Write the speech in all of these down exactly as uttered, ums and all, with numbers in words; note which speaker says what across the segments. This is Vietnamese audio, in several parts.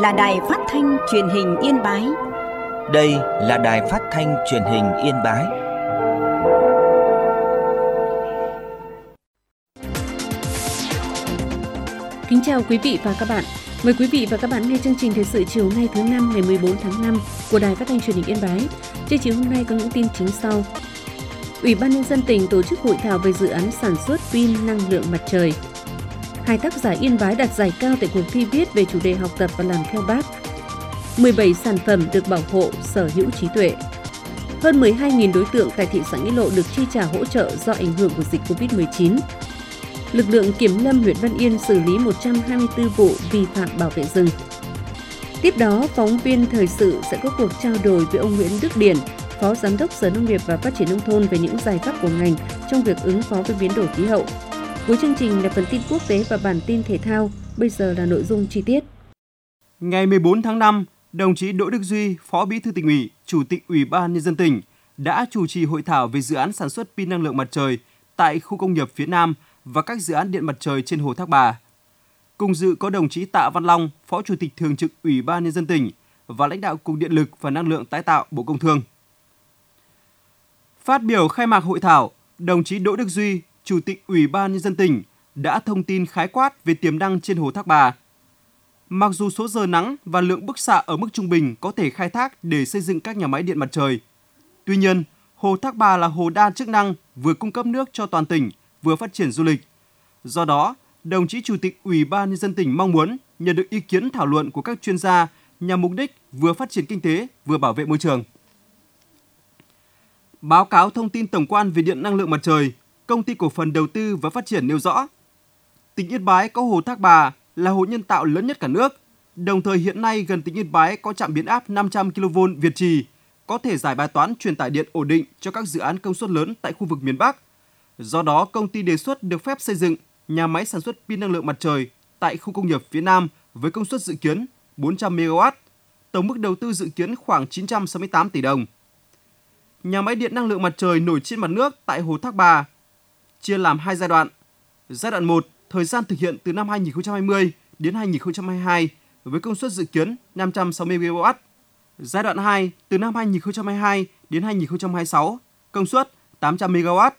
Speaker 1: là Đài Phát thanh Truyền hình Yên Bái.
Speaker 2: Đây là Đài Phát thanh Truyền hình Yên Bái.
Speaker 3: Kính chào quý vị và các bạn. Mời quý vị và các bạn nghe chương trình thời sự chiều nay thứ năm ngày mười bốn tháng năm của Đài Phát thanh Truyền hình Yên Bái. Chương trình hôm nay có những tin chính sau. Ủy ban nhân dân tỉnh tổ chức hội thảo về dự án sản xuất pin năng lượng mặt trời. Hai tác giả Yên Bái đạt giải cao tại cuộc thi viết về chủ đề học tập và làm theo Bác. mười bảy sản phẩm được bảo hộ sở hữu trí tuệ. Hơn mười hai nghìn đối tượng tại thị xã Nghĩa Lộ được chi trả hỗ trợ do ảnh hưởng của dịch covid mười chín. Lực lượng kiểm lâm huyện Văn Yên xử lý một trăm hai mươi tư vụ vi phạm bảo vệ rừng. Tiếp đó, phóng viên thời sự sẽ có cuộc trao đổi với ông Nguyễn Đức Điển, Phó Giám đốc Sở Nông nghiệp và Phát triển Nông thôn về những giải pháp của ngành trong việc ứng phó với biến đổi khí hậu. Cuối chương trình là phần tin quốc tế và bản tin thể thao. Bây giờ là nội dung chi tiết.
Speaker 4: Ngày mười bốn tháng năm, đồng chí Đỗ Đức Duy, Phó Bí thư Tỉnh ủy, Chủ tịch Ủy ban nhân dân tỉnh đã chủ trì hội thảo về dự án sản xuất pin năng lượng mặt trời tại khu công nghiệp phía Nam và các dự án điện mặt trời trên hồ Thác Bà. Cùng dự có đồng chí Tạ Văn Long, Phó Chủ tịch Thường trực Ủy ban nhân dân tỉnh và lãnh đạo Cục Điện lực và Năng lượng tái tạo Bộ Công Thương. Phát biểu khai mạc hội thảo, đồng chí Đỗ Đức Duy, Chủ tịch Ủy ban nhân dân tỉnh đã thông tin khái quát về tiềm năng trên hồ Thác Bà. Mặc dù số giờ nắng và lượng bức xạ ở mức trung bình có thể khai thác để xây dựng các nhà máy điện mặt trời, tuy nhiên, hồ Thác Bà là hồ đa chức năng, vừa cung cấp nước cho toàn tỉnh, vừa phát triển du lịch. Do đó, đồng chí Chủ tịch Ủy ban nhân dân tỉnh mong muốn nhận được ý kiến thảo luận của các chuyên gia nhằm mục đích vừa phát triển kinh tế, vừa bảo vệ môi trường. Báo cáo thông tin tổng quan về điện năng lượng mặt trời, Công ty Cổ phần Đầu tư và Phát triển nêu rõ, tỉnh Yên Bái có hồ Thác Bà là hồ nhân tạo lớn nhất cả nước. Đồng thời hiện nay gần tỉnh Yên Bái có trạm biến áp năm trăm ki lô vôn Việt Trì, có thể giải bài toán truyền tải điện ổn định cho các dự án công suất lớn tại khu vực miền Bắc. Do đó, công ty đề xuất được phép xây dựng nhà máy sản xuất pin năng lượng mặt trời tại khu công nghiệp phía Nam với công suất dự kiến bốn trăm mê ga oát, tổng mức đầu tư dự kiến khoảng chín trăm sáu mươi tám tỷ đồng. Nhà máy điện năng lượng mặt trời nổi trên mặt nước tại hồ Thác Bà chia làm hai giai đoạn. Giai đoạn một, thời gian thực hiện từ năm hai nghìn không trăm hai mươi đến hai nghìn không trăm hai mươi hai với công suất dự kiến năm trăm sáu mươi mê ga oát. Giai đoạn hai, từ năm hai nghìn không trăm hai mươi hai đến hai nghìn không trăm hai mươi sáu, công suất tám trăm mê ga oát.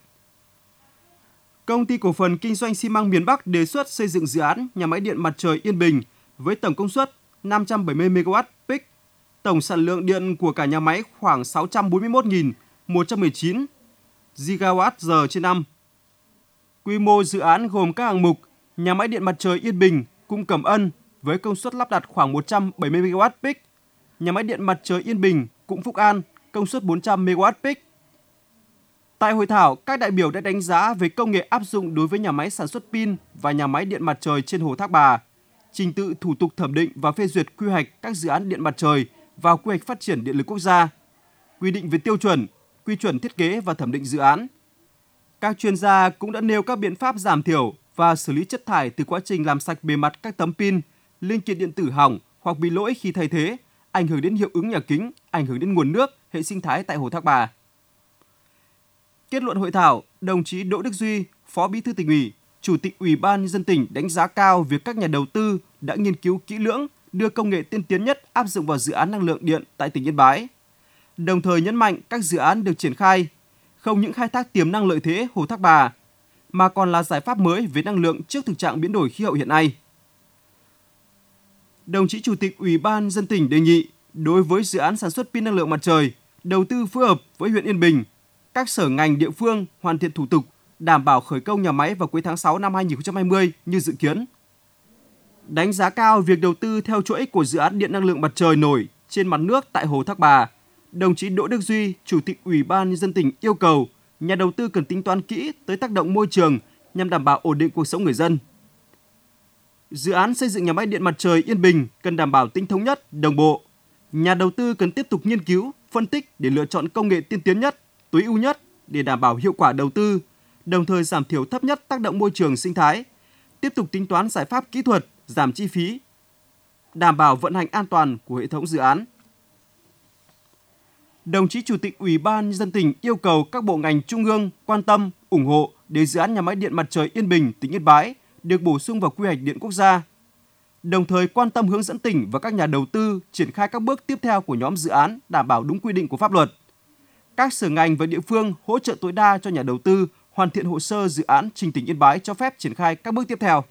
Speaker 4: Công ty Cổ phần Kinh doanh xi măng miền Bắc đề xuất xây dựng dự án nhà máy điện mặt trời Yên Bình với tổng công suất năm trăm bảy mươi mê ga oát peak. Tổng sản lượng điện của cả nhà máy khoảng sáu trăm bốn mươi mốt nghìn một trăm mười chín gi ga oát giờ trên năm. Quy mô dự án gồm các hạng mục nhà máy điện mặt trời Yên Bình, Cung Cẩm Ân với công suất lắp đặt khoảng một trăm bảy mươi mê ga oát peak. Nhà máy điện mặt trời Yên Bình, Cung Phúc An, công suất bốn trăm mê ga oát peak. Tại hội thảo, các đại biểu đã đánh giá về công nghệ áp dụng đối với nhà máy sản xuất pin và nhà máy điện mặt trời trên hồ Thác Bà, trình tự thủ tục thẩm định và phê duyệt quy hoạch các dự án điện mặt trời vào quy hoạch phát triển điện lực quốc gia, quy định về tiêu chuẩn, quy chuẩn thiết kế và thẩm định dự án. Các chuyên gia cũng đã nêu các biện pháp giảm thiểu và xử lý chất thải từ quá trình làm sạch bề mặt các tấm pin, linh kiện điện tử hỏng hoặc bị lỗi khi thay thế, ảnh hưởng đến hiệu ứng nhà kính, ảnh hưởng đến nguồn nước, hệ sinh thái tại hồ Thác Bà. Kết luận hội thảo, đồng chí Đỗ Đức Duy, Phó Bí thư Tỉnh ủy, Chủ tịch Ủy ban nhân dân tỉnh đánh giá cao việc các nhà đầu tư đã nghiên cứu kỹ lưỡng đưa công nghệ tiên tiến nhất áp dụng vào dự án năng lượng điện tại tỉnh Yên Bái. Đồng thời nhấn mạnh các dự án được triển khai không những khai thác tiềm năng lợi thế hồ Thác Bà mà còn là giải pháp mới về năng lượng trước thực trạng biến đổi khí hậu hiện nay. Đồng chí Chủ tịch Ủy ban nhân dân tỉnh đề nghị đối với dự án sản xuất pin năng lượng mặt trời, đầu tư phối hợp với huyện Yên Bình, các sở ngành địa phương hoàn thiện thủ tục đảm bảo khởi công nhà máy vào cuối tháng sáu năm hai nghìn không trăm hai mươi như dự kiến. Đánh giá cao việc đầu tư theo chuỗi của dự án điện năng lượng mặt trời nổi trên mặt nước tại hồ Thác Bà, đồng chí Đỗ Đức Duy, Chủ tịch Ủy ban nhân dân tỉnh yêu cầu nhà đầu tư cần tính toán kỹ tới tác động môi trường nhằm đảm bảo ổn định cuộc sống người dân. Dự án xây dựng nhà máy điện mặt trời Yên Bình cần đảm bảo tính thống nhất, đồng bộ. Nhà đầu tư cần tiếp tục nghiên cứu, phân tích để lựa chọn công nghệ tiên tiến nhất, tối ưu nhất để đảm bảo hiệu quả đầu tư, đồng thời giảm thiểu thấp nhất tác động môi trường sinh thái, tiếp tục tính toán giải pháp kỹ thuật, giảm chi phí, đảm bảo vận hành an toàn của hệ thống dự án. Đồng chí Chủ tịch Ủy ban nhân dân tỉnh yêu cầu các bộ ngành trung ương quan tâm, ủng hộ để dự án nhà máy điện mặt trời Yên Bình, tỉnh Yên Bái được bổ sung vào quy hoạch điện quốc gia. đồng thời quan tâm hướng dẫn tỉnh và các nhà đầu tư triển khai các bước tiếp theo của nhóm dự án đảm bảo đúng quy định của pháp luật. Các sở ngành và địa phương hỗ trợ tối đa cho nhà đầu tư hoàn thiện hồ sơ dự án trình tỉnh Yên Bái cho phép triển khai các bước tiếp theo.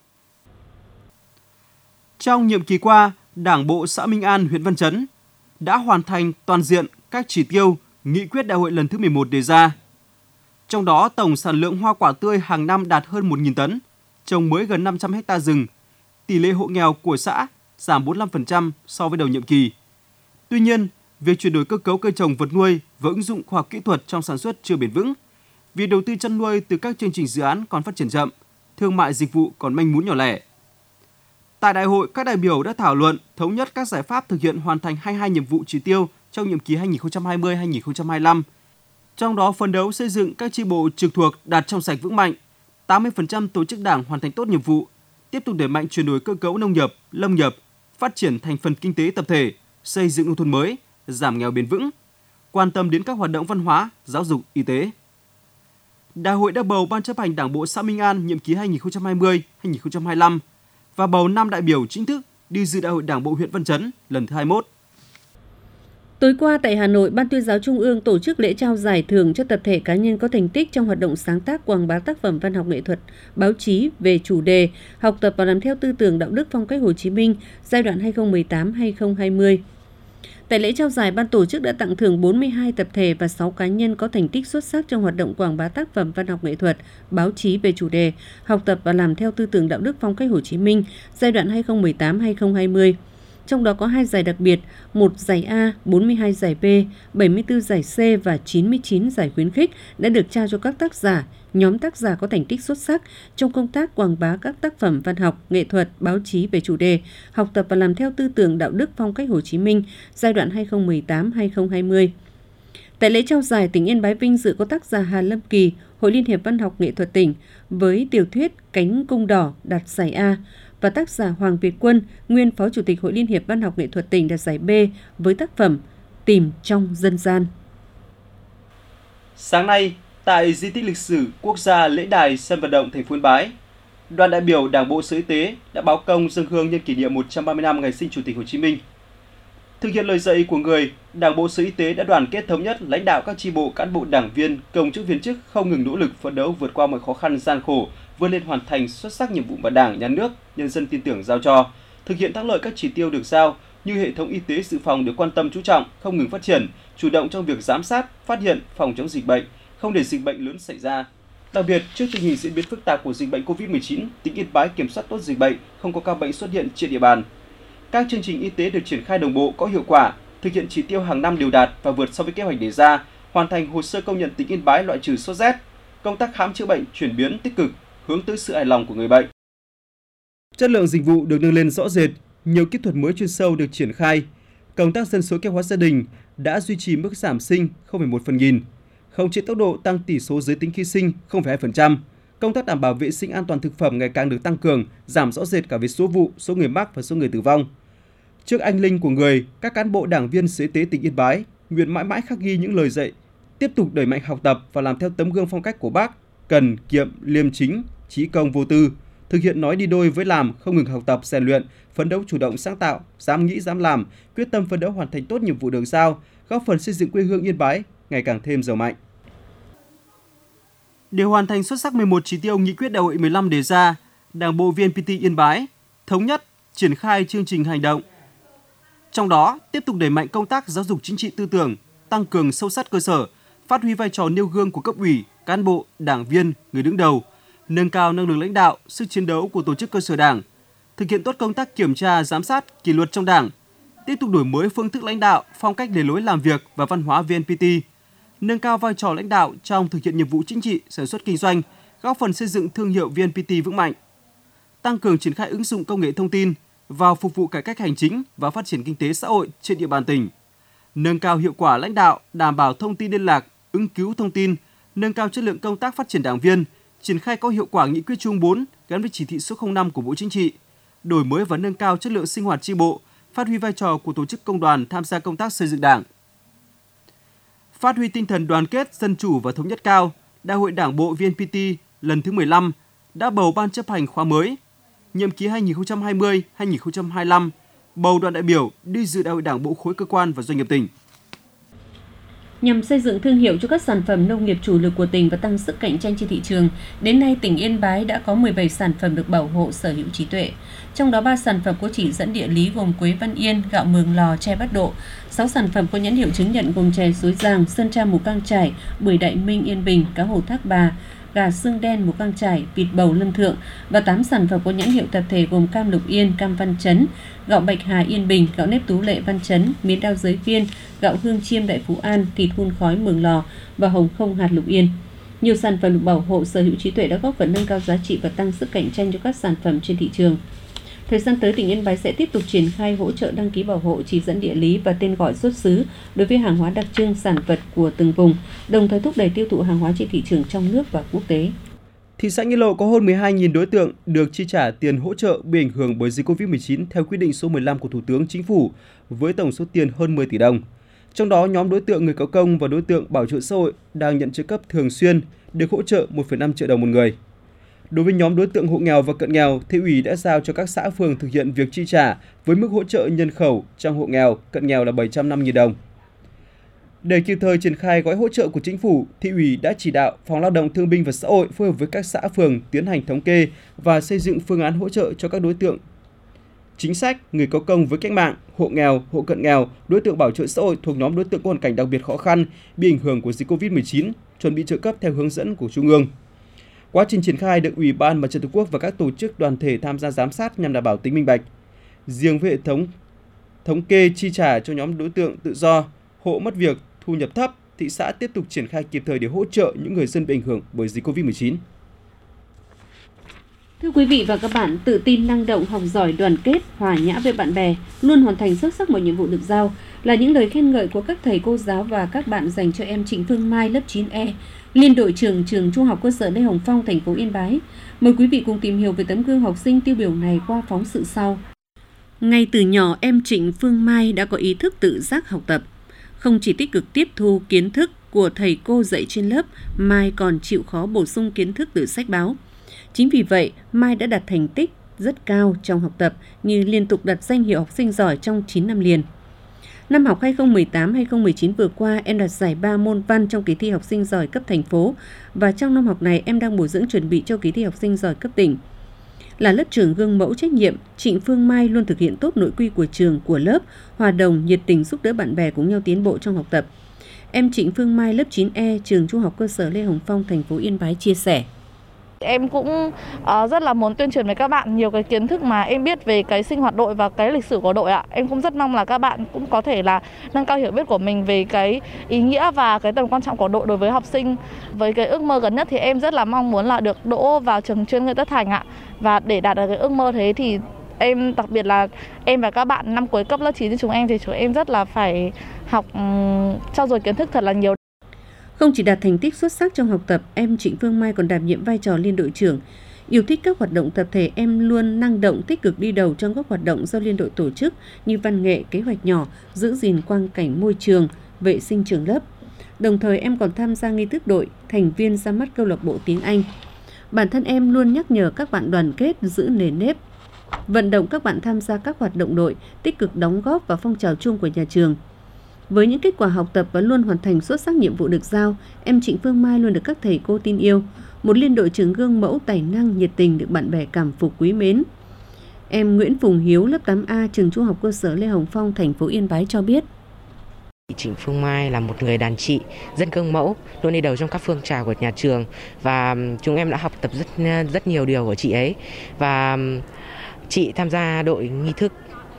Speaker 4: Trong nhiệm kỳ qua, Đảng bộ xã Minh An, huyện Văn Chấn đã hoàn thành toàn diện các chỉ tiêu nghị quyết đại hội lần thứ mười một đề ra. Trong đó, tổng sản lượng hoa quả tươi hàng năm đạt hơn một nghìn tấn, trồng mới gần năm trăm ha rừng. Tỷ lệ hộ nghèo của xã giảm bốn mươi lăm phần trăm so với đầu nhiệm kỳ. Tuy nhiên, việc chuyển đổi cơ cấu cây trồng vật nuôi và ứng dụng khoa học kỹ thuật trong sản xuất chưa bền vững. Việc đầu tư chăn nuôi từ các chương trình dự án còn phát triển chậm, thương mại dịch vụ còn manh mún nhỏ lẻ. Tại đại hội, các đại biểu đã thảo luận thống nhất các giải pháp thực hiện hoàn thành hai mươi hai nhiệm vụ chỉ tiêu trong nhiệm kỳ hai nghìn không trăm hai mươi đến hai nghìn không trăm hai mươi lăm. Trong đó phấn đấu xây dựng các chi bộ trực thuộc đạt trong sạch vững mạnh, tám mươi phần trăm tổ chức đảng hoàn thành tốt nhiệm vụ, tiếp tục đẩy mạnh chuyển đổi cơ cấu nông nghiệp, lâm nghiệp, phát triển thành phần kinh tế tập thể, xây dựng nông thôn mới, giảm nghèo bền vững, quan tâm đến các hoạt động văn hóa, giáo dục, y tế. Đại hội đã bầu Ban chấp hành Đảng bộ xã Minh An nhiệm kỳ hai nghìn không trăm hai mươi đến hai nghìn không trăm hai mươi lăm và bầu năm đại biểu chính thức đi dự Đại hội Đảng bộ huyện Văn Chấn lần thứ hai mươi mốt.
Speaker 3: Tối qua tại Hà Nội, Ban Tuyên giáo Trung ương tổ chức lễ trao giải thưởng cho tập thể cá nhân có thành tích trong hoạt động sáng tác quảng bá tác phẩm văn học nghệ thuật, báo chí về chủ đề học tập và làm theo tư tưởng đạo đức phong cách Hồ Chí Minh giai đoạn hai nghìn không trăm mười tám đến hai nghìn không trăm hai mươi. Tại lễ trao giải, ban tổ chức đã tặng thưởng bốn mươi hai tập thể và sáu cá nhân có thành tích xuất sắc trong hoạt động quảng bá tác phẩm văn học nghệ thuật, báo chí về chủ đề học tập và làm theo tư tưởng đạo đức phong cách Hồ Chí Minh giai đoạn hai nghìn không trăm mười tám đến hai nghìn không trăm hai mươi. Trong đó có hai giải đặc biệt, một giải A, bốn mươi hai giải B, bảy mươi tư giải C và chín mươi chín giải khuyến khích đã được trao cho các tác giả, nhóm tác giả có thành tích xuất sắc trong công tác quảng bá các tác phẩm văn học, nghệ thuật, báo chí về chủ đề học tập và làm theo tư tưởng đạo đức phong cách Hồ Chí Minh giai đoạn hai nghìn không trăm mười tám đến hai nghìn không trăm hai mươi. Tại lễ trao giải, tỉnh Yên Bái vinh dự có tác giả Hà Lâm Kỳ, Hội Liên hiệp Văn học Nghệ thuật tỉnh với tiểu thuyết Cánh cung đỏ đạt giải A và tác giả Hoàng Việt Quân, nguyên Phó Chủ tịch Hội Liên hiệp Văn học Nghệ thuật tỉnh đạt giải B với tác phẩm Tìm trong dân gian.
Speaker 4: Sáng nay, tại di tích lịch sử quốc gia lễ đài sân vận động thành phố Yên Bái, đoàn đại biểu Đảng bộ Sở Y tế đã báo công dâng hương nhân kỷ niệm một trăm ba mươi năm ngày sinh Chủ tịch Hồ Chí Minh. Thực hiện lời dạy của người, Đảng bộ Sở Y tế đã đoàn kết thống nhất lãnh đạo các chi bộ, cán bộ, đảng viên, công chức viên chức không ngừng nỗ lực phấn đấu vượt qua mọi khó khăn gian khổ, vươn lên hoàn thành xuất sắc nhiệm vụ mà Đảng, Nhà nước, nhân dân tin tưởng giao cho, thực hiện thắng lợi các chỉ tiêu được giao như hệ thống y tế dự phòng được quan tâm chú trọng, không ngừng phát triển, chủ động trong việc giám sát, phát hiện, phòng chống dịch bệnh, không để dịch bệnh lớn xảy ra. Đặc biệt, trước tình hình diễn biến phức tạp của dịch bệnh cô vít mười chín, tỉnh Yên Bái kiểm soát tốt dịch bệnh, không có ca bệnh xuất hiện trên địa bàn. Các chương trình y tế được triển khai đồng bộ, có hiệu quả, thực hiện chỉ tiêu hàng năm đều đạt và vượt so với kế hoạch đề ra, hoàn thành hồ sơ công nhận tỉnh Yên Bái loại trừ sốt rét, công tác khám chữa bệnh chuyển biến tích cực, hướng tới sự hài lòng của người bệnh. Chất lượng dịch vụ được nâng lên rõ rệt, nhiều kỹ thuật mới chuyên sâu được triển khai. Công tác dân số kế hoạch gia đình đã duy trì mức giảm sinh không phẩy một phần nghìn, khống chế tốc độ tăng tỷ số giới tính khi sinh không phẩy hai phần trăm. Công tác đảm bảo vệ sinh an toàn thực phẩm ngày càng được tăng cường, giảm rõ rệt cả về số vụ, số người mắc và số người tử vong. Trước anh linh của người, các cán bộ đảng viên Sở Y tế tỉnh Yên Bái nguyện mãi mãi khắc ghi những lời dạy, tiếp tục đẩy mạnh học tập và làm theo tấm gương phong cách của Bác, cần kiệm, liêm chính, chí công vô tư, thực hiện nói đi đôi với làm, không ngừng học tập, rèn luyện, phấn đấu chủ động sáng tạo, dám nghĩ dám làm, quyết tâm phấn đấu hoàn thành tốt nhiệm vụ được giao, góp phần xây dựng quê hương Yên Bái ngày càng thêm giàu mạnh. Để hoàn thành xuất sắc mười một chỉ tiêu nghị quyết đại hội mười lăm đề ra, Đảng bộ vê en pê tê Yên Bái thống nhất triển khai chương trình hành động. Trong đó, tiếp tục đẩy mạnh công tác giáo dục chính trị tư tưởng, tăng cường sâu sát cơ sở, phát huy vai trò nêu gương của cấp ủy, cán bộ, đảng viên, người đứng đầu, nâng cao năng lực lãnh đạo, sức chiến đấu của tổ chức cơ sở Đảng, thực hiện tốt công tác kiểm tra, giám sát, kỷ luật trong Đảng, tiếp tục đổi mới phương thức lãnh đạo, phong cách lề lối làm việc và văn hóa vê en pê tê, nâng cao vai trò lãnh đạo trong thực hiện nhiệm vụ chính trị, sản xuất kinh doanh, góp phần xây dựng thương hiệu vê en pê tê vững mạnh, tăng cường triển khai ứng dụng công nghệ thông tin vào phục vụ cải cách hành chính và phát triển kinh tế xã hội trên địa bàn tỉnh, nâng cao hiệu quả lãnh đạo, đảm bảo thông tin liên lạc, ứng cứu thông tin, nâng cao chất lượng công tác phát triển đảng viên, triển khai có hiệu quả nghị quyết Trung ương bốn gắn với chỉ thị số không năm của Bộ Chính trị, đổi mới và nâng cao chất lượng sinh hoạt chi bộ, phát huy vai trò của tổ chức công đoàn tham gia công tác xây dựng Đảng. Phát huy tinh thần đoàn kết, dân chủ và thống nhất cao, Đại hội Đảng bộ vê en pê tê lần thứ mười lăm đã bầu ban chấp hành khóa mới. nhiệm kỳ hai nghìn không trăm hai mươi đến hai nghìn không trăm hai mươi lăm, bầu đoàn đại biểu đi dự đại hội Đảng bộ khối cơ quan và doanh nghiệp tỉnh.
Speaker 3: Nhằm xây dựng thương hiệu cho các sản phẩm nông nghiệp chủ lực của tỉnh và tăng sức cạnh tranh trên thị trường, đến nay tỉnh Yên Bái đã có mười bảy sản phẩm được bảo hộ sở hữu trí tuệ. Trong đó ba sản phẩm có chỉ dẫn địa lý gồm quế Văn Yên, gạo Mường Lò, chè Bát Độ. sáu sản phẩm có nhãn hiệu chứng nhận gồm chè Suối Giàng, Sơn Tra Mù Cang Chải, bưởi Đại Minh Yên Bình, cá hồ Thác Bà, gà xương đen Mù Cang Chải, vịt bầu Lâm Thượng và tám sản phẩm có nhãn hiệu tập thể gồm cam Lục Yên, cam Văn Chấn, gạo Bạch Hà Yên Bình, gạo nếp Tú Lệ Văn Chấn, miến đao Giới Phiên, gạo Hương Chiêm Đại Phú An, thịt hun khói Mường Lò và hồng không hạt Lục Yên. Nhiều sản phẩm được bảo hộ sở hữu trí tuệ đã góp phần nâng cao giá trị và tăng sức cạnh tranh cho các sản phẩm trên thị trường. Thời gian tới, tỉnh Yên Bái sẽ tiếp tục triển khai hỗ trợ đăng ký bảo hộ, chỉ dẫn địa lý và tên gọi xuất xứ đối với hàng hóa đặc trưng, sản vật của từng vùng, đồng thời thúc đẩy tiêu thụ hàng hóa trên thị trường trong nước và quốc tế.
Speaker 4: Thị xã Nghĩa Lộ có hơn mười hai nghìn đối tượng được chi trả tiền hỗ trợ bị ảnh hưởng bởi dịch covid mười chín theo quyết định số mười lăm của Thủ tướng Chính phủ với tổng số tiền hơn mười tỷ đồng. Trong đó, nhóm đối tượng người có công và đối tượng bảo trợ xã hội đang nhận trợ cấp thường xuyên được hỗ trợ một phẩy năm triệu đồng một người. Đối với nhóm đối tượng hộ nghèo và cận nghèo, thị ủy đã giao cho các xã phường thực hiện việc chi trả với mức hỗ trợ nhân khẩu trong hộ nghèo, cận nghèo là bảy trăm năm mươi nghìn đồng. Để kịp thời triển khai gói hỗ trợ của Chính phủ, thị ủy đã chỉ đạo Phòng Lao động Thương binh và Xã hội phối hợp với các xã phường tiến hành thống kê và xây dựng phương án hỗ trợ cho các đối tượng chính sách, người có công với cách mạng, hộ nghèo, hộ cận nghèo, đối tượng bảo trợ xã hội thuộc nhóm đối tượng có hoàn cảnh đặc biệt khó khăn bị ảnh hưởng của dịch covid mười chín, chuẩn bị trợ cấp theo hướng dẫn của Trung ương. Quá trình triển khai được Ủy ban Mặt trận Tổ quốc và các tổ chức đoàn thể tham gia giám sát nhằm đảm bảo tính minh bạch. Riêng với hệ thống thống kê chi trả cho nhóm đối tượng tự do, hộ mất việc, thu nhập thấp, thị xã tiếp tục triển khai kịp thời để hỗ trợ những người dân bị ảnh hưởng bởi dịch covid mười chín.
Speaker 3: Thưa quý vị và các bạn, tự tin, năng động, học giỏi, đoàn kết, hòa nhã với bạn bè, luôn hoàn thành xuất sắc mọi nhiệm vụ được giao là những lời khen ngợi của các thầy cô giáo và các bạn dành cho em Trịnh Phương Mai lớp chín E, Liên đội trưởng trường Trung học cơ sở Lê Hồng Phong, thành phố Yên Bái. Mời quý vị cùng tìm hiểu về tấm gương học sinh tiêu biểu này qua phóng sự sau. Ngay từ nhỏ, em Trịnh Phương Mai đã có ý thức tự giác học tập. Không chỉ tích cực tiếp thu kiến thức của thầy cô dạy trên lớp, Mai còn chịu khó bổ sung kiến thức từ sách báo. Chính vì vậy, Mai đã đạt thành tích rất cao trong học tập như liên tục đạt danh hiệu học sinh giỏi trong chín năm liền. Năm học hai nghìn không trăm mười tám hai nghìn không trăm mười chín vừa qua, em đạt giải ba môn văn trong kỳ thi học sinh giỏi cấp thành phố và trong năm học này em đang bồi dưỡng chuẩn bị cho kỳ thi học sinh giỏi cấp tỉnh. Là lớp trưởng gương mẫu trách nhiệm, Trịnh Phương Mai luôn thực hiện tốt nội quy của trường, của lớp, hòa đồng, nhiệt tình giúp đỡ bạn bè cùng nhau tiến bộ trong học tập. Em Trịnh Phương Mai lớp chín E, trường Trung học cơ sở Lê Hồng Phong, thành phố Yên Bái chia sẻ.
Speaker 5: Em cũng uh, rất là muốn tuyên truyền với các bạn nhiều cái kiến thức mà em biết về cái sinh hoạt đội và cái lịch sử của đội ạ. Em cũng rất mong là các bạn cũng có thể là nâng cao hiểu biết của mình về cái ý nghĩa và cái tầm quan trọng của đội đối với học sinh. Với cái ước mơ gần nhất thì em rất là mong muốn là được đỗ vào trường chuyên Nguyễn Tất Thành ạ. Và để đạt được cái ước mơ thế thì em, đặc biệt là em và các bạn năm cuối cấp lớp chín thì chúng em thì chúng em rất là phải học um, trau dồi kiến thức thật là nhiều.
Speaker 3: Không chỉ đạt thành tích xuất sắc trong học tập, em Trịnh Phương Mai còn đảm nhiệm vai trò liên đội trưởng. Yêu thích các hoạt động tập thể, em luôn năng động tích cực đi đầu trong các hoạt động do liên đội tổ chức như văn nghệ, kế hoạch nhỏ, giữ gìn quang cảnh môi trường, vệ sinh trường lớp. Đồng thời em còn tham gia nghi thức đội, thành viên ra mắt câu lạc bộ tiếng Anh. Bản thân em luôn nhắc nhở các bạn đoàn kết, giữ nề nếp, vận động các bạn tham gia các hoạt động đội, tích cực đóng góp vào phong trào chung của nhà trường. Với những kết quả học tập và luôn hoàn thành xuất sắc nhiệm vụ được giao, em Trịnh Phương Mai luôn được các thầy cô tin yêu, một liên đội trưởng gương mẫu tài năng, nhiệt tình được bạn bè cảm phục quý mến. Em Nguyễn Phùng Hiếu lớp tám A, trường Trung học cơ sở Lê Hồng Phong, thành phố Yên Bái cho biết.
Speaker 6: Trịnh Phương Mai là một người đàn chị, rất gương mẫu, luôn đi đầu trong các phong trào của nhà trường và chúng em đã học tập rất rất nhiều điều của chị ấy. Và chị tham gia đội nghi thức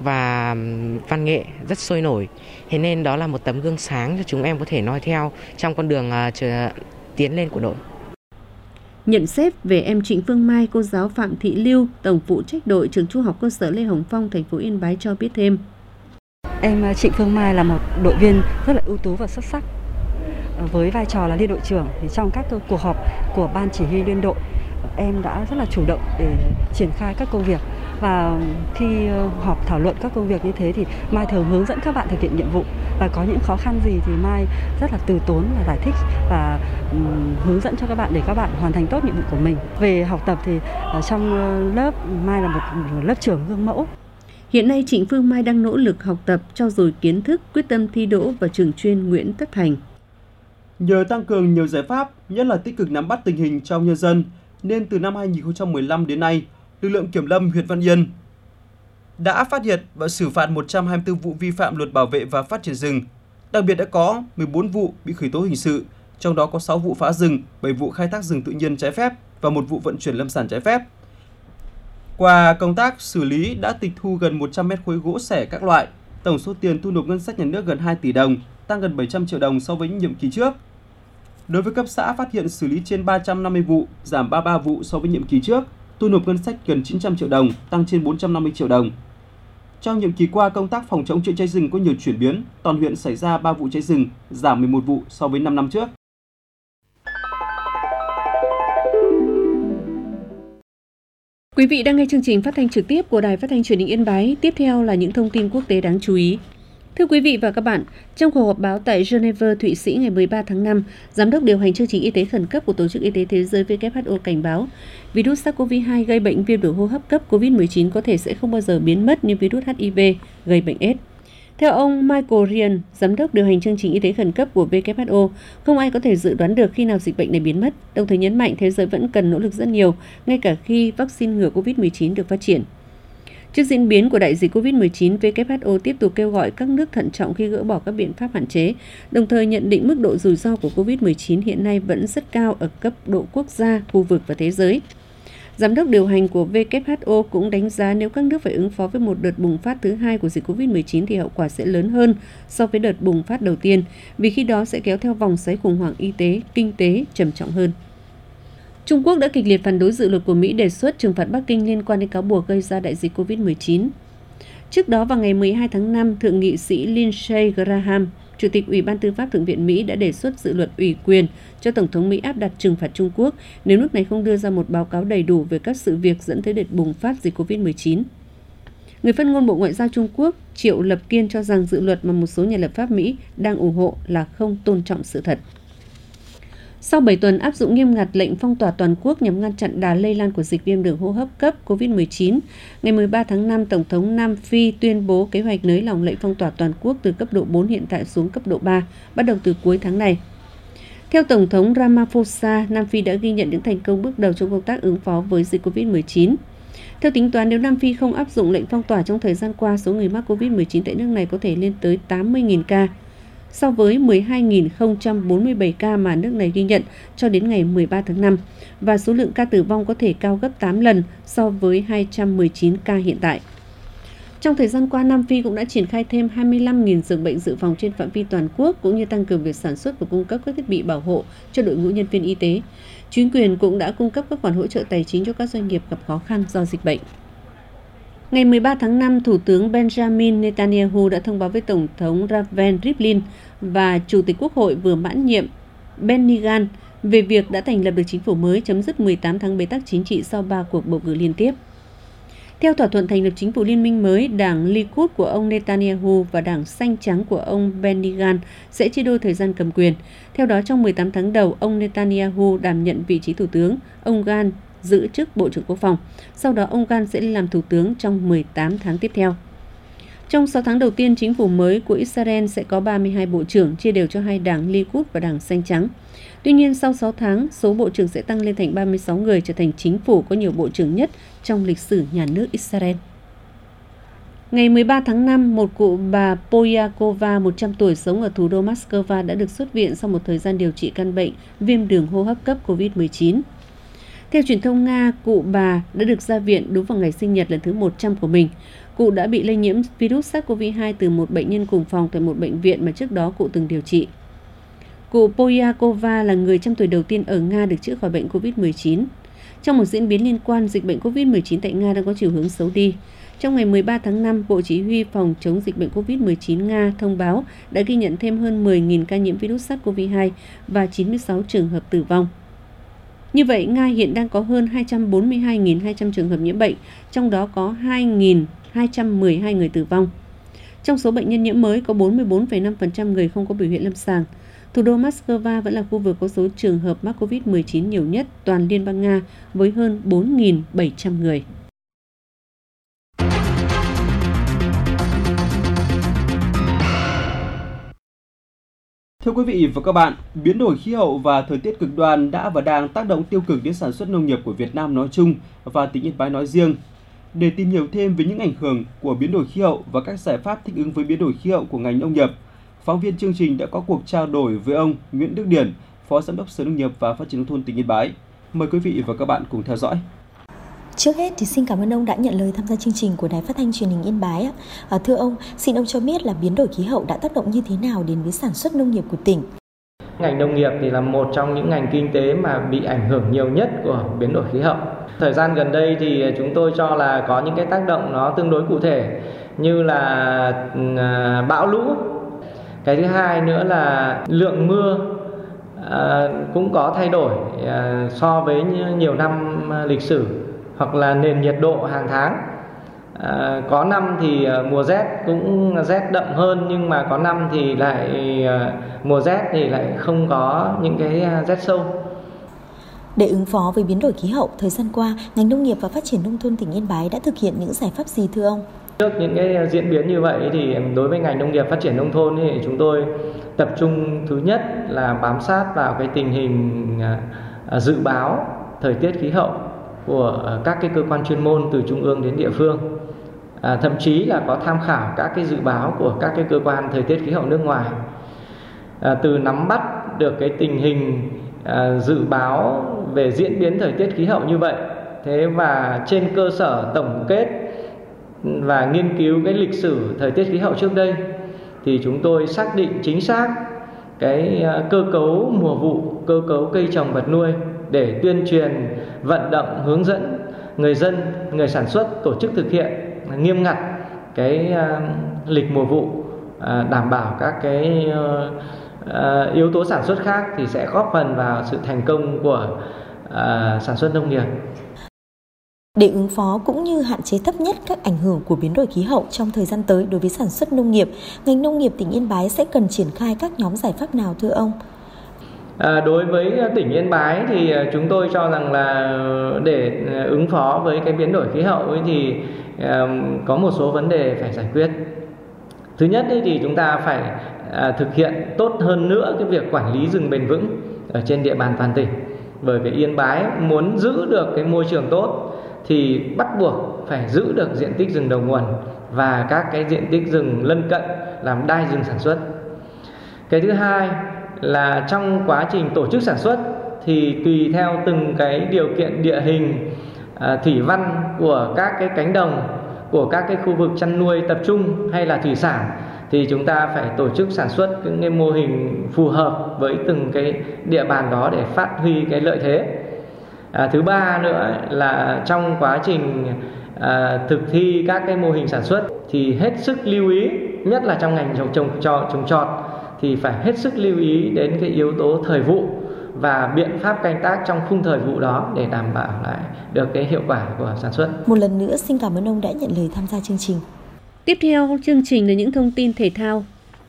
Speaker 6: và văn nghệ rất sôi nổi, thế nên đó là một tấm gương sáng cho chúng em có thể noi theo trong con đường uh, chờ, tiến lên của đội.
Speaker 3: Nhận xét về em Trịnh Phương Mai, cô giáo Phạm Thị Lưu, tổng phụ trách đội trường Trung học cơ sở Lê Hồng Phong, thành phố Yên Bái cho biết thêm.
Speaker 7: Em Trịnh Phương Mai là một đội viên rất là ưu tú và xuất sắc. Với vai trò là liên đội trưởng thì trong các cuộc họp của ban chỉ huy liên đội, em đã rất là chủ động để triển khai các công việc Và khi họp thảo luận các công việc như thế thì Mai thường hướng dẫn các bạn thực hiện nhiệm vụ, và có những khó khăn gì thì Mai rất là từ tốn và giải thích và um, hướng dẫn cho các bạn để các bạn hoàn thành tốt nhiệm vụ của mình. Về học tập thì ở trong lớp Mai là một lớp trưởng gương mẫu.
Speaker 3: Hiện nay Trịnh Phương Mai đang nỗ lực học tập, trau dồi kiến thức, quyết tâm thi đỗ vào trường chuyên Nguyễn Tất Thành.
Speaker 4: Nhờ tăng cường nhiều giải pháp, nhất là tích cực nắm bắt tình hình trong nhân dân, nên từ năm hai nghìn không trăm mười lăm đến nay, lực lượng kiểm lâm huyện Văn Yên đã phát hiện và xử phạt một trăm hai mươi tư vụ vi phạm luật bảo vệ và phát triển rừng. Đặc biệt đã có mười bốn vụ bị khởi tố hình sự, trong đó có sáu vụ phá rừng, bảy vụ khai thác rừng tự nhiên trái phép và một vụ vận chuyển lâm sản trái phép. Qua công tác xử lý đã tịch thu gần một trăm mét khối gỗ xẻ các loại, tổng số tiền thu nộp ngân sách nhà nước gần hai tỷ đồng, tăng gần bảy trăm triệu đồng so với nhiệm kỳ trước. Đối với cấp xã phát hiện xử lý trên ba trăm năm mươi vụ, giảm ba mươi ba vụ so với nhiệm kỳ trước, thu nộp ngân sách gần chín trăm triệu đồng, tăng trên bốn trăm năm mươi triệu đồng. Trong nhiệm kỳ qua, công tác phòng chống chữa cháy rừng có nhiều chuyển biến, toàn huyện xảy ra ba vụ cháy rừng, giảm mười một vụ so với năm năm trước.
Speaker 3: Quý vị đang nghe chương trình phát thanh trực tiếp của Đài Phát thanh Truyền hình Yên Bái. Tiếp theo là những thông tin quốc tế đáng chú ý. Thưa quý vị và các bạn, trong cuộc họp báo tại Geneva, Thụy Sĩ ngày mười ba tháng năm, Giám đốc điều hành chương trình y tế khẩn cấp của Tổ chức Y tế Thế giới W H O cảnh báo virus SARS-xê o vê hai gây bệnh viêm đường hô hấp cấp covid mười chín có thể sẽ không bao giờ biến mất như virus H I V gây bệnh AIDS. Theo ông Michael Ryan, Giám đốc điều hành chương trình y tế khẩn cấp của W H O, không ai có thể dự đoán được khi nào dịch bệnh này biến mất, đồng thời nhấn mạnh thế giới vẫn cần nỗ lực rất nhiều, ngay cả khi vaccine ngừa covid mười chín được phát triển. Trước diễn biến của đại dịch covid mười chín, W H O tiếp tục kêu gọi các nước thận trọng khi gỡ bỏ các biện pháp hạn chế, đồng thời nhận định mức độ rủi ro của covid mười chín hiện nay vẫn rất cao ở cấp độ quốc gia, khu vực và thế giới. Giám đốc điều hành của W H O cũng đánh giá nếu các nước phải ứng phó với một đợt bùng phát thứ hai của dịch covid mười chín thì hậu quả sẽ lớn hơn so với đợt bùng phát đầu tiên, vì khi đó sẽ kéo theo vòng xoáy khủng hoảng y tế, kinh tế trầm trọng hơn. Trung Quốc đã kịch liệt phản đối dự luật của Mỹ đề xuất trừng phạt Bắc Kinh liên quan đến cáo buộc gây ra đại dịch covid mười chín. Trước đó vào ngày mười hai tháng năm, Thượng nghị sĩ Lindsey Graham, Chủ tịch Ủy ban Tư pháp Thượng viện Mỹ đã đề xuất dự luật ủy quyền cho Tổng thống Mỹ áp đặt trừng phạt Trung Quốc nếu nước này không đưa ra một báo cáo đầy đủ về các sự việc dẫn tới đợt bùng phát dịch covid mười chín. Người phát ngôn Bộ Ngoại giao Trung Quốc Triệu Lập Kiên cho rằng dự luật mà một số nhà lập pháp Mỹ đang ủng hộ là không tôn trọng sự thật. Sau bảy tuần áp dụng nghiêm ngặt lệnh phong tỏa toàn quốc nhằm ngăn chặn đà lây lan của dịch viêm đường hô hấp cấp covid mười chín, ngày mười ba tháng năm, Tổng thống Nam Phi tuyên bố kế hoạch nới lỏng lệnh phong tỏa toàn quốc từ cấp độ bốn hiện tại xuống cấp độ ba, bắt đầu từ cuối tháng này. Theo Tổng thống Ramaphosa, Nam Phi đã ghi nhận những thành công bước đầu trong công tác ứng phó với dịch covid mười chín. Theo tính toán, nếu Nam Phi không áp dụng lệnh phong tỏa trong thời gian qua, số người mắc covid mười chín tại nước này có thể lên tới tám mươi nghìn ca, so với mười hai nghìn không trăm bốn mươi bảy ca mà nước này ghi nhận cho đến ngày mười ba tháng năm, và số lượng ca tử vong có thể cao gấp tám lần so với hai trăm mười chín ca hiện tại. Trong thời gian qua, Nam Phi cũng đã triển khai thêm hai mươi lăm nghìn giường bệnh dự phòng trên phạm vi toàn quốc, cũng như tăng cường việc sản xuất và cung cấp các thiết bị bảo hộ cho đội ngũ nhân viên y tế. Chính quyền cũng đã cung cấp các khoản hỗ trợ tài chính cho các doanh nghiệp gặp khó khăn do dịch bệnh. Ngày mười ba tháng năm, Thủ tướng Benjamin Netanyahu đã thông báo với Tổng thống Reuven Rivlin và Chủ tịch Quốc hội vừa mãn nhiệm Benny Gantz về việc đã thành lập được chính phủ mới chấm dứt mười tám tháng bế tắc chính trị sau ba cuộc bầu cử liên tiếp. Theo thỏa thuận thành lập chính phủ liên minh mới, đảng Likud của ông Netanyahu và đảng Xanh Trắng của ông Benny Gantz sẽ chia đôi thời gian cầm quyền. Theo đó, trong mười tám tháng đầu, ông Netanyahu đảm nhận vị trí thủ tướng, ông Gantz giữ chức Bộ trưởng Quốc phòng. Sau đó, ông Gantz sẽ làm thủ tướng trong mười tám tháng tiếp theo. Trong sáu tháng đầu tiên, chính phủ mới của Israel sẽ có ba mươi hai bộ trưởng, chia đều cho hai đảng Likud và đảng Xanh Trắng. Tuy nhiên, sau sáu tháng, số bộ trưởng sẽ tăng lên thành ba mươi sáu người, trở thành chính phủ có nhiều bộ trưởng nhất trong lịch sử nhà nước Israel. Ngày mười ba tháng năm, một cụ bà Polyakova, một trăm tuổi, sống ở thủ đô Moscow đã được xuất viện sau một thời gian điều trị căn bệnh viêm đường hô hấp cấp covid mười chín. Theo truyền thông Nga, cụ bà đã được ra viện đúng vào ngày sinh nhật lần thứ một trăm của mình. Cụ đã bị lây nhiễm virus SARS-xê o vê hai từ một bệnh nhân cùng phòng tại một bệnh viện mà trước đó cụ từng điều trị. Cụ Polyakova là người trăm tuổi đầu tiên ở Nga được chữa khỏi bệnh covid mười chín. Trong một diễn biến liên quan, dịch bệnh covid mười chín tại Nga đang có chiều hướng xấu đi. Trong ngày mười ba tháng năm, Bộ Chỉ huy phòng chống dịch bệnh covid mười chín Nga thông báo đã ghi nhận thêm hơn mười nghìn ca nhiễm virus SARS-xê o vê hai và chín mươi sáu trường hợp tử vong. Như vậy, Nga hiện đang có hơn hai trăm bốn mươi hai nghìn hai trăm trường hợp nhiễm bệnh, trong đó có hai nghìn hai trăm mười hai người tử vong. Trong số bệnh nhân nhiễm mới có bốn mươi bốn phẩy năm phần trăm người không có biểu hiện lâm sàng. Thủ đô Moscow vẫn là khu vực có số trường hợp mắc covid mười chín nhiều nhất toàn Liên bang Nga với hơn bốn nghìn bảy trăm người.
Speaker 4: Thưa quý vị và các bạn, biến đổi khí hậu và thời tiết cực đoan đã và đang tác động tiêu cực đến sản xuất nông nghiệp của Việt Nam nói chung và tỉnh Yên Bái nói riêng. Để tìm hiểu thêm về những ảnh hưởng của biến đổi khí hậu và các giải pháp thích ứng với biến đổi khí hậu của ngành nông nghiệp, phóng viên chương trình đã có cuộc trao đổi với ông Nguyễn Đức Điển, Phó Giám đốc Sở Nông nghiệp và Phát triển nông thôn tỉnh Yên Bái. Mời quý vị và các bạn cùng theo dõi.
Speaker 8: Trước hết thì xin cảm ơn ông đã nhận lời tham gia chương trình của Đài Phát thanh Truyền hình Yên Bái. À, thưa ông, xin ông cho biết là biến đổi khí hậu đã tác động như thế nào đến với sản xuất nông nghiệp của tỉnh?
Speaker 9: Ngành nông nghiệp thì là một trong những ngành kinh tế mà bị ảnh hưởng nhiều nhất của biến đổi khí hậu. Thời gian gần đây thì chúng tôi cho là có những cái tác động nó tương đối cụ thể như là bão lũ. Cái thứ hai nữa là lượng mưa à, cũng có thay đổi à, so với nhiều năm lịch sử, hoặc là nền nhiệt độ hàng tháng. À, có năm thì mùa rét cũng rét đậm hơn, nhưng mà có năm thì lại mùa rét thì lại không có những cái rét sâu.
Speaker 8: Để ứng phó với biến đổi khí hậu, thời gian qua, ngành nông nghiệp và phát triển nông thôn tỉnh Yên Bái đã thực hiện những giải pháp gì thưa ông?
Speaker 9: Trước những cái diễn biến như vậy thì đối với ngành nông nghiệp phát triển nông thôn thì chúng tôi tập trung thứ nhất là bám sát vào cái tình hình dự báo thời tiết khí hậu của các cái cơ quan chuyên môn từ trung ương đến địa phương, à, thậm chí là có tham khảo các cái dự báo của các cái cơ quan thời tiết khí hậu nước ngoài, à, từ nắm bắt được cái tình hình à, dự báo về diễn biến thời tiết khí hậu như vậy. Thế và trên cơ sở tổng kết và nghiên cứu cái lịch sử thời tiết khí hậu trước đây thì chúng tôi xác định chính xác cái cơ cấu mùa vụ, cơ cấu cây trồng vật nuôi để tuyên truyền, vận động, hướng dẫn người dân, người sản xuất tổ chức thực hiện nghiêm ngặt cái lịch mùa vụ, đảm bảo các cái yếu tố sản xuất khác thì sẽ góp phần vào sự thành công của sản xuất nông nghiệp.
Speaker 8: Để ứng phó cũng như hạn chế thấp nhất các ảnh hưởng của biến đổi khí hậu trong thời gian tới đối với sản xuất nông nghiệp, ngành nông nghiệp tỉnh Yên Bái sẽ cần triển khai các nhóm giải pháp nào thưa ông?
Speaker 9: À, đối với tỉnh Yên Bái thì chúng tôi cho rằng là để ứng phó với cái biến đổi khí hậu ấy thì uh, có một số vấn đề phải giải quyết. Thứ nhất ấy thì chúng ta phải uh, thực hiện tốt hơn nữa cái việc quản lý rừng bền vững ở trên địa bàn toàn tỉnh. Bởi vì Yên Bái muốn giữ được cái môi trường tốt thì bắt buộc phải giữ được diện tích rừng đầu nguồn và các cái diện tích rừng lân cận làm đai rừng sản xuất. Cái thứ hai là trong quá trình tổ chức sản xuất thì tùy theo từng cái điều kiện địa hình, à, thủy văn của các cái cánh đồng, của các cái khu vực chăn nuôi tập trung hay là thủy sản thì chúng ta phải tổ chức sản xuất những cái mô hình phù hợp với từng cái địa bàn đó để phát huy cái lợi thế. À, thứ ba nữa là trong quá trình à, thực thi các cái mô hình sản xuất thì hết sức lưu ý, nhất là trong ngành trồng trồng trọt, trồng trọt thì phải hết sức lưu ý đến cái yếu tố thời vụ và biện pháp canh tác trong khung thời vụ đó để đảm bảo lại được cái hiệu quả của sản xuất.
Speaker 8: Một lần nữa xin cảm ơn ông đã nhận lời tham gia chương trình.
Speaker 3: Tiếp theo chương trình là những thông tin thể thao.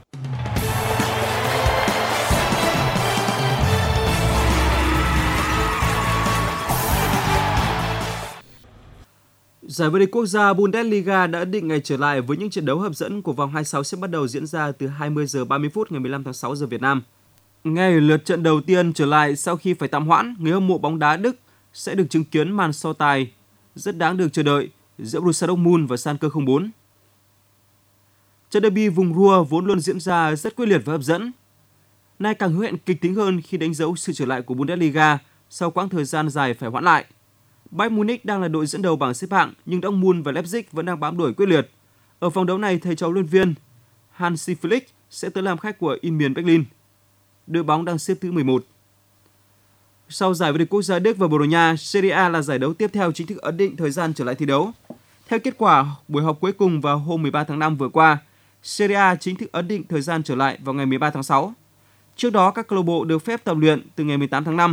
Speaker 4: Giải vô địch quốc gia Bundesliga đã định ngày trở lại với những trận đấu hấp dẫn của vòng hai mươi sáu sẽ bắt đầu diễn ra từ hai mươi giờ ba mươi phút ngày mười lăm tháng sáu giờ Việt Nam. Ngay ở lượt trận đầu tiên trở lại sau khi phải tạm hoãn, người hâm mộ bóng đá Đức sẽ được chứng kiến màn so tài rất đáng được chờ đợi giữa Borussia Dortmund và Schalke không bốn. Trận derby vùng Ruhr vốn luôn diễn ra rất quyết liệt và hấp dẫn, nay càng hứa hẹn kịch tính hơn khi đánh dấu sự trở lại của Bundesliga sau quãng thời gian dài phải hoãn lại. Bayern Munich đang là đội dẫn đầu bảng xếp hạng, nhưng Dortmund và Leipzig vẫn đang bám đuổi quyết liệt. Ở vòng đấu này, thầy trò luân viên Hansi Flick sẽ tới làm khách của Union Berlin. Đội bóng đang xếp thứ mười một. Sau giải vô địch quốc gia Đức và Bồ Đào Nha, Serie A là giải đấu tiếp theo chính thức ấn định thời gian trở lại thi đấu. Theo kết quả buổi họp cuối cùng vào hôm mười ba tháng năm vừa qua, Serie A chính thức ấn định thời gian trở lại vào ngày mười ba tháng sáu. Trước đó, các câu lạc bộ được phép tập luyện từ ngày mười tám tháng năm.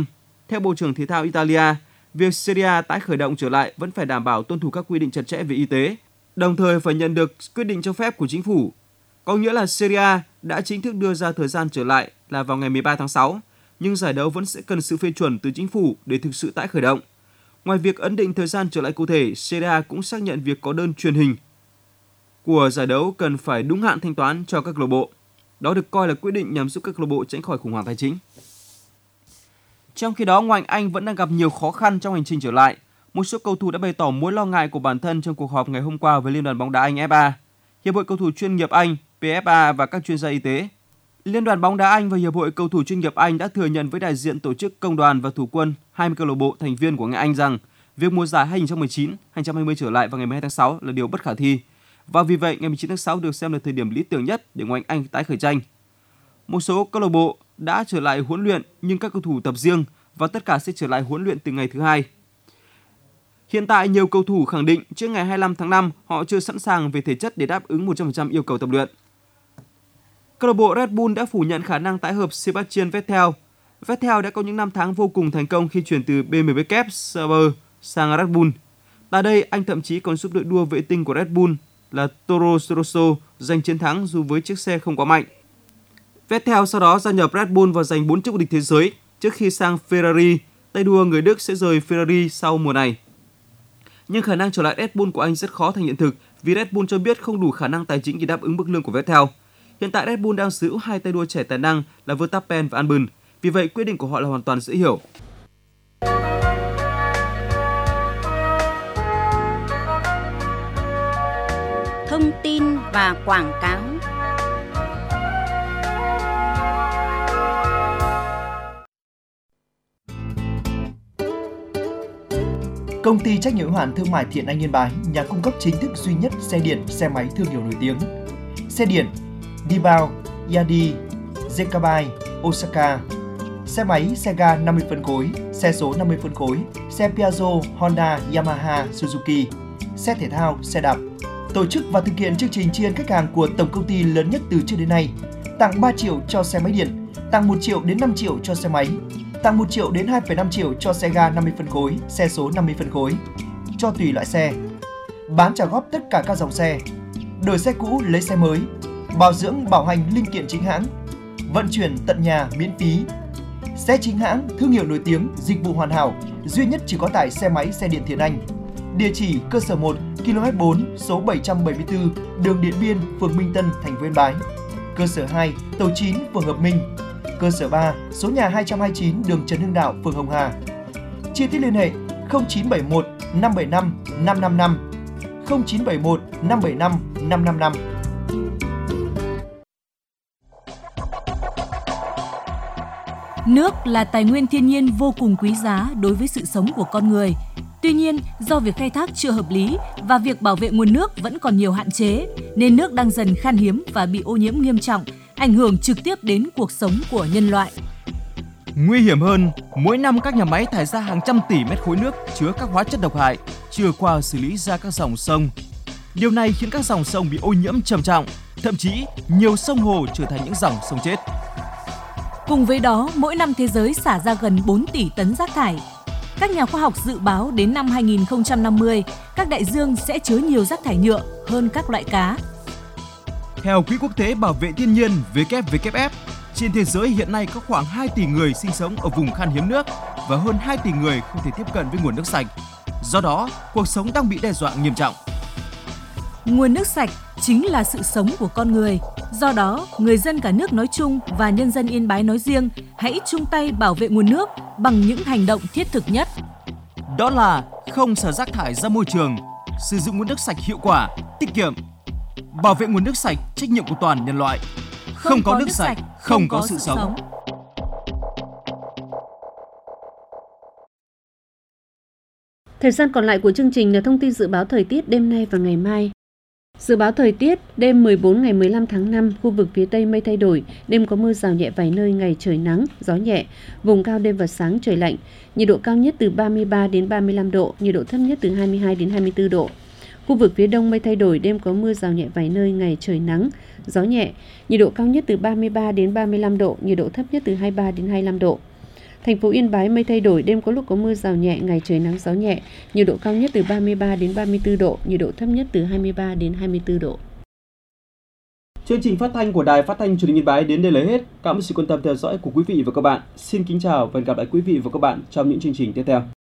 Speaker 4: Theo Bộ trưởng Thể thao Italia, việc Serie A tái khởi động trở lại vẫn phải đảm bảo tuân thủ các quy định chặt chẽ về y tế, đồng thời phải nhận được quyết định cho phép của chính phủ. Có nghĩa là Serie A đã chính thức đưa ra thời gian trở lại là vào ngày mười ba tháng sáu, nhưng giải đấu vẫn sẽ cần sự phê chuẩn từ chính phủ để thực sự tái khởi động. Ngoài việc ấn định thời gian trở lại cụ thể, Serie A cũng xác nhận việc có đơn truyền hình của giải đấu cần phải đúng hạn thanh toán cho các câu lạc bộ. Đó được coi là quyết định nhằm giúp các câu lạc bộ tránh khỏi khủng hoảng tài chính. Trong khi đó, Ngoại hạng Anh vẫn đang gặp nhiều khó khăn trong hành trình trở lại. Một số cầu thủ đã bày tỏ mối lo ngại của bản thân trong cuộc họp ngày hôm qua với Liên đoàn bóng đá Anh F A, Hiệp hội cầu thủ chuyên nghiệp Anh P F A và các chuyên gia y tế. Liên đoàn bóng đá Anh và Hiệp hội cầu thủ chuyên nghiệp Anh đã thừa nhận với đại diện tổ chức công đoàn và thủ quân hai mươi câu lạc bộ thành viên của Ngoại hạng Anh rằng việc mùa giải hai không một chín hai không hai không trở lại vào ngày mười hai tháng sáu là điều bất khả thi. Và vì vậy, ngày mười chín tháng sáu được xem là thời điểm lý tưởng nhất để Ngoại hạng Anh tái khởi tranh. Một số câu lạc bộ đã trở lại huấn luyện nhưng các cầu thủ tập riêng và tất cả sẽ trở lại huấn luyện từ ngày thứ hai. Hiện tại, nhiều cầu thủ khẳng định trước ngày hai mươi lăm tháng năm họ chưa sẵn sàng về thể chất để đáp ứng một trăm phần trăm yêu cầu tập luyện. Câu lạc bộ Red Bull đã phủ nhận khả năng tái hợp Sebastian Vettel. Vettel đã có những năm tháng vô cùng thành công khi chuyển từ B M W Sauber sang Red Bull. Tại đây, anh thậm chí còn giúp đội đua vệ tinh của Red Bull là Toro Rosso giành chiến thắng dù với chiếc xe không quá mạnh. Vettel sau đó gia nhập Red Bull và giành bốn chức vô địch thế giới trước khi sang Ferrari. Tay đua người Đức sẽ rời Ferrari sau mùa này. Nhưng khả năng trở lại Red Bull của anh rất khó thành hiện thực vì Red Bull cho biết không đủ khả năng tài chính để đáp ứng mức lương của Vettel. Hiện tại Red Bull đang sở hữu hai tay đua trẻ tài năng là Verstappen và Albon, vì vậy quyết định của họ là hoàn toàn dễ hiểu.
Speaker 1: Thông tin và quảng cáo.
Speaker 10: Công ty trách nhiệm hữu hạn thương mại Thiện Anh Yên Bái, nhà cung cấp chính thức duy nhất xe điện, xe máy thương hiệu nổi tiếng. Xe điện Dibao, Yadi, Zekabai, Osaka. Xe máy, xe ga năm mươi phân khối, xe số năm mươi phân khối, xe Piaggio, Honda, Yamaha, Suzuki. Xe thể thao, xe đạp. Tổ chức và thực hiện chương trình tri ân khách hàng của tổng công ty lớn nhất từ trước đến nay. Tặng ba triệu cho xe máy điện, tặng một triệu đến năm triệu cho xe máy, tặng một triệu đến hai phẩy năm triệu cho xe ga năm mươi phân khối, xe số năm mươi phân khối, cho tùy loại xe. Bán trả góp tất cả các dòng xe. Đổi xe cũ lấy xe mới. Bảo dưỡng bảo hành linh kiện chính hãng. Vận chuyển tận nhà miễn phí. Xe chính hãng, thương hiệu nổi tiếng, dịch vụ hoàn hảo, duy nhất chỉ có tại xe máy xe điện Thiện Anh. Địa chỉ cơ sở một, ki lô mét bốn, số bảy trăm bảy mươi tư, đường Điện Biên, phường Minh Tân, thành phố Yên Bái. Cơ sở hai, tổ chín, phường Hợp Minh. Cơ sở ba, số nhà hai trăm hai mươi chín, đường Trần Hưng Đạo, phường Hồng Hà. Chi tiết liên hệ không chín bảy một năm bảy năm năm năm năm, không chín bảy một năm bảy năm năm năm năm.
Speaker 11: Nước là tài nguyên thiên nhiên vô cùng quý giá đối với sự sống của con người. Tuy nhiên, do việc khai thác chưa hợp lý và việc bảo vệ nguồn nước vẫn còn nhiều hạn chế, nên nước đang dần khan hiếm và bị ô nhiễm nghiêm trọng, ảnh hưởng trực tiếp đến cuộc sống của nhân loại.
Speaker 4: Nguy hiểm hơn, mỗi năm các nhà máy thải ra hàng trăm tỷ mét khối nước chứa các hóa chất độc hại chưa qua xử lý ra các dòng sông. Điều này khiến các dòng sông bị ô nhiễm trầm trọng, thậm chí nhiều sông hồ trở thành những dòng sông chết.
Speaker 11: Cùng với đó, mỗi năm thế giới xả ra gần bốn tỷ tấn rác thải. Các nhà khoa học dự báo đến năm hai nghìn không trăm năm mươi, các đại dương sẽ chứa nhiều rác thải nhựa hơn các loại cá.
Speaker 4: Theo Quỹ Quốc tế Bảo vệ Thiên nhiên W W F, trên thế giới hiện nay có khoảng hai tỷ người sinh sống ở vùng khan hiếm nước và hơn hai tỷ người không thể tiếp cận với nguồn nước sạch. Do đó, cuộc sống đang bị đe dọa nghiêm trọng.
Speaker 11: Nguồn nước sạch chính là sự sống của con người. Do đó, người dân cả nước nói chung và nhân dân Yên Bái nói riêng hãy chung tay bảo vệ nguồn nước bằng những hành động thiết thực nhất.
Speaker 4: Đó là không xả rác thải ra môi trường, sử dụng nguồn nước sạch hiệu quả, tiết kiệm. Bảo vệ nguồn nước sạch, trách nhiệm của toàn nhân loại. Không, không có, có nước, nước sạch, không, không có, có sự sống. sống.
Speaker 3: Thời gian còn lại của chương trình là thông tin dự báo thời tiết đêm nay và ngày mai. Dự báo thời tiết, đêm mười bốn ngày mười lăm tháng năm, khu vực phía Tây mây thay đổi, đêm có mưa rào nhẹ vài nơi, ngày trời nắng, gió nhẹ, vùng cao đêm và sáng trời lạnh, nhiệt độ cao nhất từ ba mươi ba đến ba mươi lăm độ, nhiệt độ thấp nhất từ hai mươi hai đến hai mươi tư độ. Khu vực phía Đông mây thay đổi, đêm có mưa rào nhẹ vài nơi, ngày trời nắng, gió nhẹ, nhiệt độ cao nhất từ ba mươi ba đến ba mươi lăm độ, nhiệt độ thấp nhất từ hai mươi ba đến hai mươi lăm độ. Thành phố Yên Bái mây thay đổi, đêm có lúc có mưa rào nhẹ, ngày trời nắng gió nhẹ, nhiệt độ cao nhất từ ba mươi ba đến ba mươi tư độ, nhiệt độ thấp nhất từ hai mươi ba đến hai mươi tư độ.
Speaker 4: Chương trình phát thanh của Đài Phát thanh Truyền hình Yên Bái đến đây là hết. Cảm ơn sự quan tâm theo dõi của quý vị và các bạn. Xin kính chào và hẹn gặp lại quý vị và các bạn trong những chương trình tiếp theo.